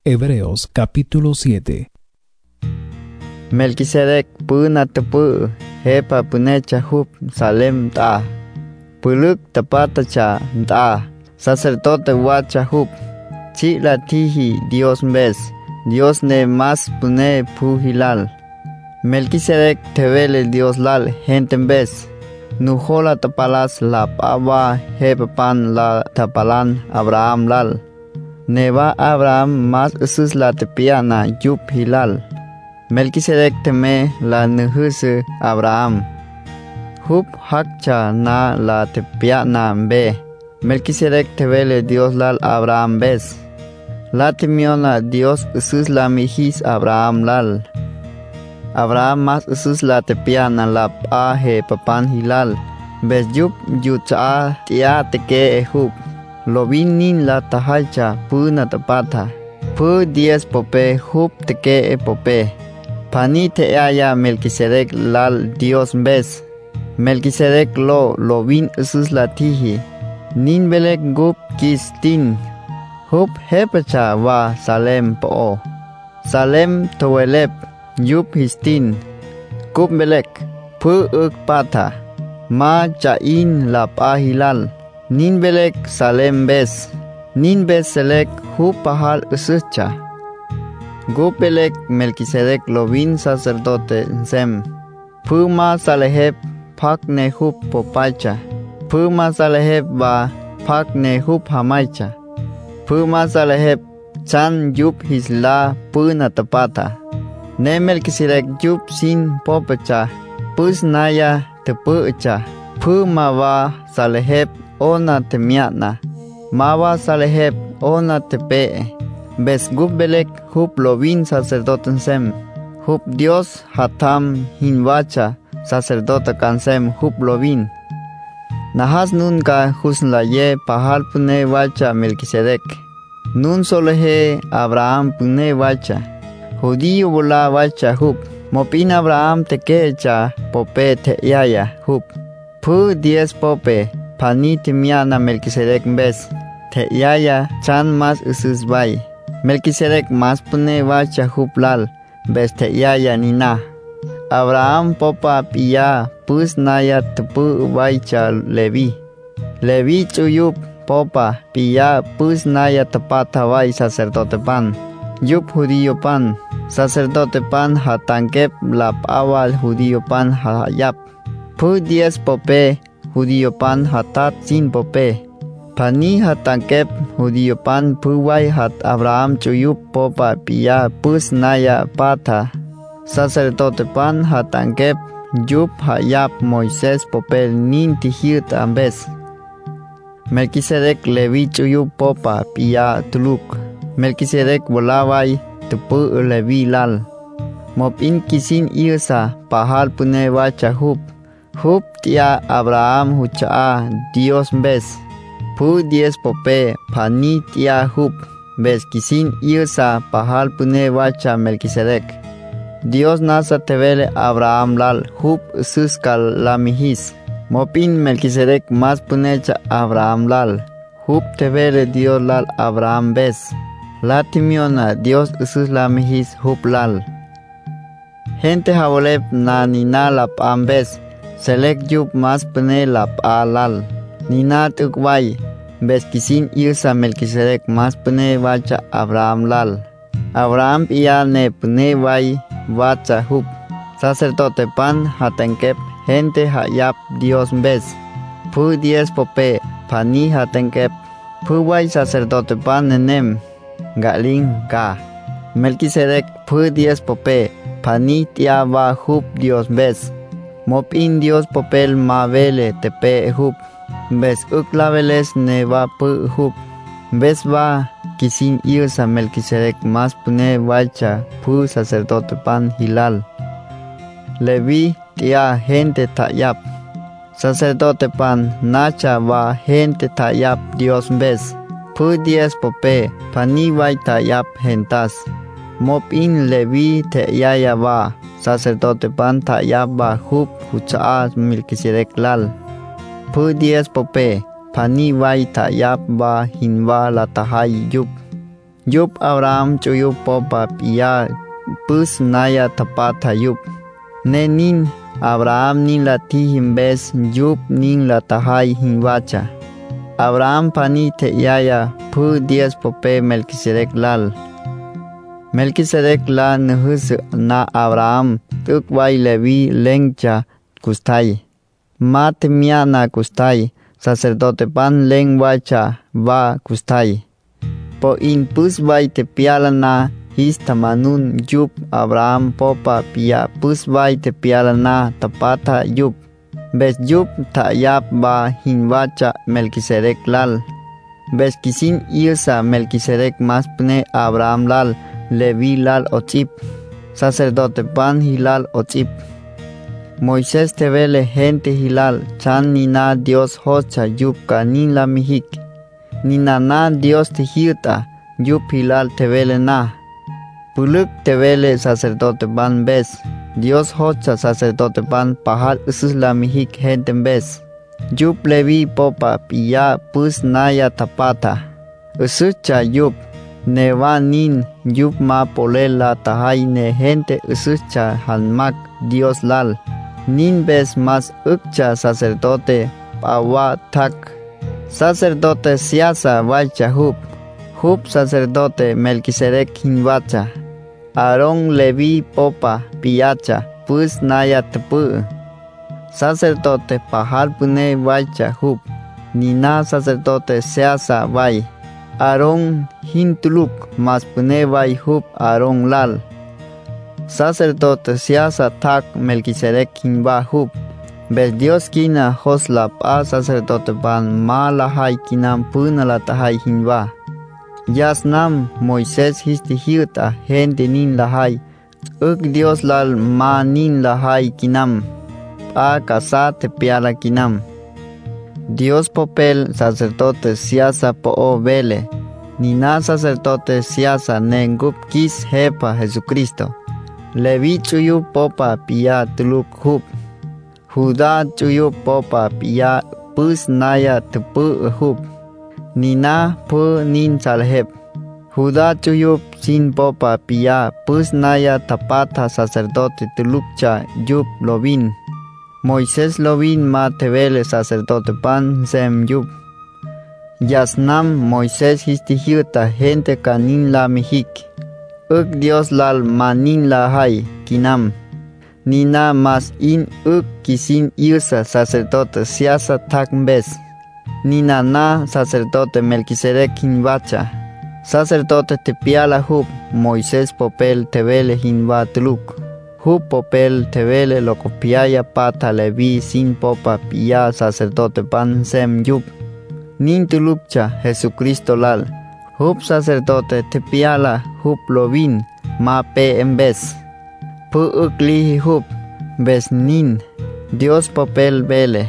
Hebreos capítulo 7. Melquisedec puna tepu hepa punecha hup salem ta puluk tapata cha ta sacerdote wacha hup chi la tihi Dios mbes Dios ne mas pune pujilal Melquisedec tevele Dios lal gente mbes nujola tapalas la pawa hepa pan la tapalan Abraham lal Neva Abraham mas usus la tepiana yup hilal. Melquisedec teme la nuhusu Abraham. Hup hakcha na la tepiana be. Melquisedec tevele Dios lal Abraham bes. La temiona Dios usus la mijis Abraham lal. Abraham mas usus la tepiana la pahe papan hilal. Bes yup yucha tia teke hup. Lovinin la tahalcha puna tapata. Pu 10 pope hup teke pope. Pani te aya Melquisedec lal Dios mbes. Melquisedec lovin usus la tihi. Nin belek gup kistin. Hup hepacha wa Salem po. Salem towelep yup histin. Gup belek pu pata. Ma chain la pahilal. Nin belek Salem bes. Nin bes selek hu pahal usucha. Gup belek Melquisedec lovin sacerdote sem. Puma saleheb pak ne hup popacha. Puma saleheb ba pak ne hup hamaicha. Puma saleheb chan yup hisla puna tapata. Ne Melquisedec yup sin popacha. Pus naya tepucha. Puma va saleheb ona temiana. Mawa saleheb ona tepe. Bes gup belek hup lovin sacerdoten sem. Hup Dios hatam hinwacha sacerdote kansem hup lovin. Nahas nun ka husnlaye pahal pune wacha Melquisedec. Nun solehe Abraham pune wacha. Judío bola wacha hup. Mopin Abraham tekecha pope te yaya hup. Pu 10 pope. Pani temiana Melquisedec mbes. Te yaya chan mas usus bay. Melquisedec mas pune wacha huplal. Bes te yaya nina. Abraham popa piya pus naya tepu wacha Levi. Levi chuyup popa piya pus naya tapata way sacerdote pan. Yup judío pan. Sacerdote pan hatankep lap awal judío pan hayap. Pu 10 pope. Judío pan hatat sin pope. Pani hatankep judío pan puway hat Abraham chuyup popa piya pus naya pata. Sacerdote pan hatankep yup hayap Moisés popel nin tihit ambes. Melquisedec Levi chuyup popa piya tuluk. Melquisedec bolaway tupu Levi lal. Mopin kisin irsa pahal pune wacha hup. Hup tia Abraham hucha Dios mbes. Pu 10 pope pani tia hup. Bes kisin irsa pahal pune wacha Melquisedec. Dios nasa tevele Abraham lal hup ususkal la mijis. Mopin Melquisedec mas punecha Abraham lal. Hup tevele Dios lal Abraham bes. La timiona Dios usus la mijis hup lal. Gente jabolep na nina la pambes. Selek yup mas pune la palal. Nina tukway. Bes kisin irsa Melquisedec mas pune wacha Abraham lal. Abraham piya ne pune way wacha hup. Sacerdote pan hatankep gente hayap Dios mbes. Pu 10 pope pani hatankep. Pu way sacerdote pan nenem. Galing ka. Melquisedec pu 10 pope pani tia va hup Dios mbes. Mopin Dios popel mavele tepe hup. Bes uklaveles ne va pu hup. Bes va kisin irsa Melquisedec mas pune wacha pu sacerdote pan hilal. Levi tia gente tayap. Sacerdote pan nacha va gente tayap Dios mbes. Pu 10 pope pani vai tayap hentas. Mopin Levi te yaya va. Sacerdote pan tayap va hup hucha Melquisedec lal. Pu 10 pope pani vai tayap va hinva la tahay yup. Yup Abraham chuyup popa pia pus naya tapata yup. Ne nin Abraham nin la tihimbes yup nin la tahai hinwacha. Abraham pani te yaya pu 10 pope Melquisedec lal. Melquisedec la nuhus na Abraham tuk wai levi lengcha kustai. Mat miana kustai. Sacerdote pan lengwacha va kustai. Po in pus vai te piala na hista manun yup Abraham popa pia pus vai te piala na tapata yup. Bes yup ta yap ba hinwacha Melquisedec lal. Bes kisin irsa Melquisedec mas pne Abraham lal Levi lal ochip. Sacerdote pan hilal ochip. Moisés te vele gente hilal chan nina Dios hocha yup ka nin la mihik. Nina na Dios te hirta yup hilal te vele na. Puluk te vele sacerdote pan bes. Dios hocha sacerdote pan pahal usus la mihik gente bes. Yup Levi popa pia pus naya tapata. Usucha yup. Neva nin yup ma pole la tahai ne gente usucha hanmak Dios lal. Nin bes mas ukcha sacerdote pawa tak. Sacerdote siasa valcha hup. Hup sacerdote Melquisedec hinwacha. Aarón Levi popa piacha pus naya tepu. Sacerdote pahal pune valcha hup. Nina sacerdote siasa vai. Aarón hintuluk mas pune vai hup Aarón lal. Sacerdote siasa tak Melquisedec hinwa hup. Bes Dios kina hosla pa sacerdote pan ma lahai kinam puna la tahai hinwa. Yasnam Moisés histi hirta gente nin lahai. Uk Dios lal ma nin lahai kinam. Pa kasate piala kinam. Dios popel sacerdote siasa po vele. Nina sacerdote siasa nengup kis hepa Jesucristo. Levi chuyu popa pia tuluk hup. Judá chuyu popa pia pus naya tupu hup. Nina pu nin salhep. Judá chuyu sin popa pia pus naya tapata sacerdote tulukcha yup lovin. Moisés lovin ma tevele sacerdote pan sem yup. Yasnam Moisés histihirta gente kanin la mihik. Uk Dios lal manin la hay kinam. Nina mas in uk kisin irsa sacerdote siasa takmbes. Nina na sacerdote Melquisedec hinwacha. Sacerdote te piala hup Moisés popel tevele hinwa tuluk. Hup popel tevele lo copiaya pata Levi sin popa pia sacerdote pan sem yup. Nin tulukcha Jesucristo lal. Hup sacerdote te piala hup lovin ma pe en bes. Pu uklihi hup bes nin. Dios popel vele.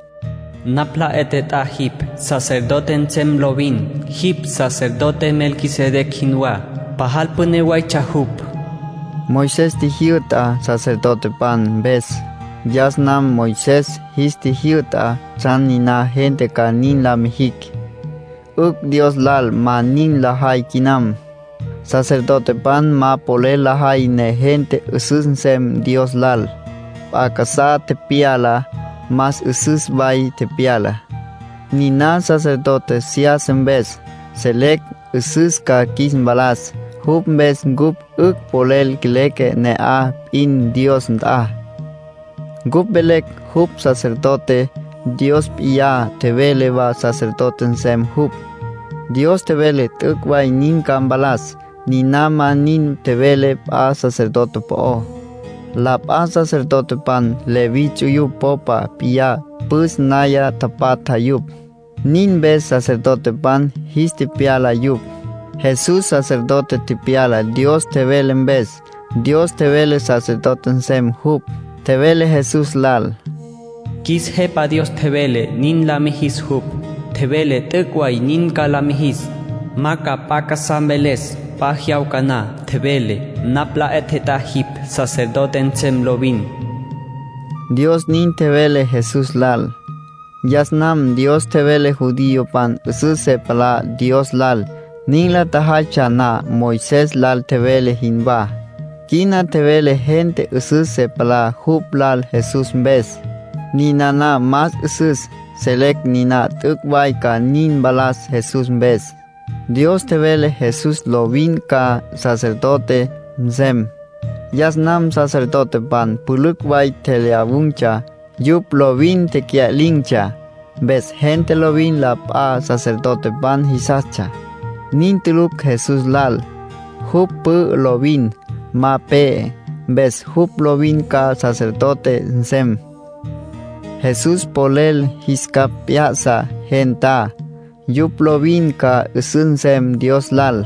Napla eteta hip sacerdote sem lovin. Hip sacerdote Melquisedec hinwa. Pahal pune waicha hup. Moisés tihirta sacerdote pan bes. Yasnam Moisés histihirta sanina gente kanin la mihik. Uk Dios lal ma nin la hay kinam. Sacerdote pan ma pole la hay ne gente usus sem Dios lal. Akasa te piala mas usus vai te piala. Nina sacerdote siasem bes. Selek usus ka kismbalas. Hup bes gup uk polel kileke ne a in Dios nta. Gup belek hup sacerdote Dios pia te vele va sacerdote sem hup. Dios te vele tuk vai nin kambalas. Ni nama nin te vele pa sacerdote po. La pa sacerdote pan Levi chuyu popa pia pus naya tapata yup. Nin bes sacerdote pan histi piala yup. Jesús sacerdote te piala Dios te vele en vez. Dios te vele sacerdote en sem hup. Te vele Jesús lal. Kis hepa Dios te vele nin la mihis hup. Te vele tekwai nin ka la mihis. Maka paka sambeles pa hiaukana te vele. Napla eteta hip sacerdote en sem lovin. Dios nin te vele Jesús lal. Yasnam Dios te vele judío pan usus sepala Dios lal. Nin la tahachana Moisés lal tevele hinba. Kina tevele gente usus se pala hub lal Jesús bes. Ninana mas usus selek nina tukwai ka nin balas Jesús bes. Dios tevele Jesús lovin ka sacerdote mzem. Yasnam sacerdote pan pulukwai teleabuncha. Yup lovin tekia lincha. Bes gente lovin la pa sacerdote pan hisacha. Nin tuluk Jesús lal. Hub pu lovin ma pe. Bes hub lovin ka sacerdote mzem. Jesús polel hiskap piasa genta. Yup lovin ka usunsem Dios lal.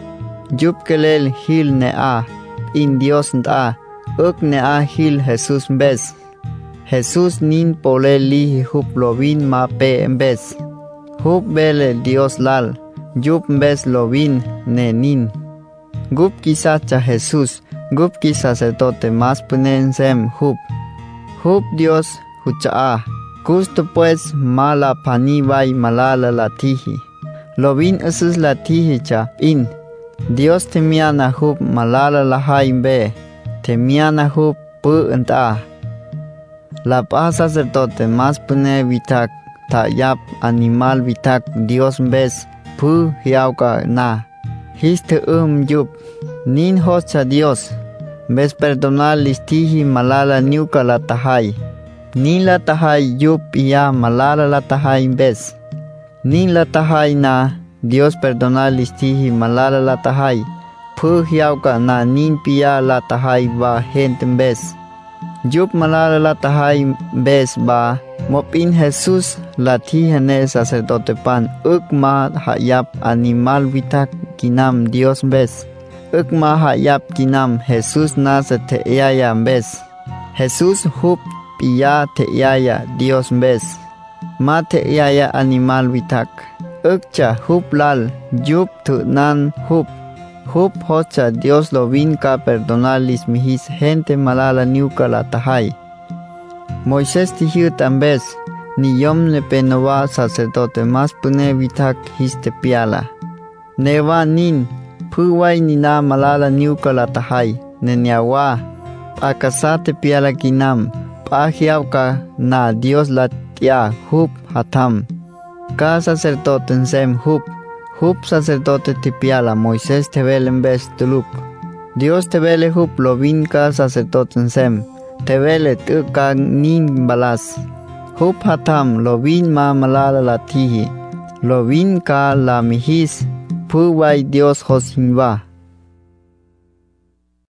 Yup kelel hil nea. In Dios nta. Uk nea hil Jesús bes. Jesús nin polel li hup lovin ma pe bes. Hup bele Dios lal. Yup bes lovin ne nin. Gup kisacha Jesús. Gup ki sacerdote mas punensem hup. Hup Dios hucha. Justo pues mala pani vai malala la tiji. Lovin usus la tiji cha in. Dios temiana hub malala la haimbe. Temiana hub pu enta. La paz sacerdote más pune vitak. Ta yap animal vitak Dios bes pu hiauka na. Histe yup. Nin hocha Dios. Bes perdonar listiji malala niuka la tahai. Nin la tahai yup ya malala la tahai bes. Nin la tahai na Dios perdonar listiji malala la tahai. Pu hiauka na nin pia la tahai ba gente bes. Yup malala la tahai bes ba. Mopin Jesús la tijane sacerdote pan. Ukma hayap animal vitak kinam Dios bes. Ukma hayap kinam Jesús nasa te eaya bes. Jesús hup Pia te yaya Dios bes. Ma te yaya animal vitak. Ukcha hup lal. Yup tu nan hup. Hup hocha Dios lovin ka perdonar lis mijis gente malala niuka la tahai. Moisés tihiu tambes. Ni yom ne penova sacerdote mas pune vitak histe piala. Neva nin. Puwai nina malala niuka la tahai. Neniawa. Akasate piala kinam. Pahiauka na Dios la tia hup hatam. Ka sacerdote nsem hup. Hup sacerdote tipiala Moisés tevelen bes tuluk. Dios tevele hup lovin ka sacerdote nsem. Tevele tuka nin balas. Hup hatam lovin ma malala la tihi. Lovin ka la mijis. Puwai Dios hosinwa.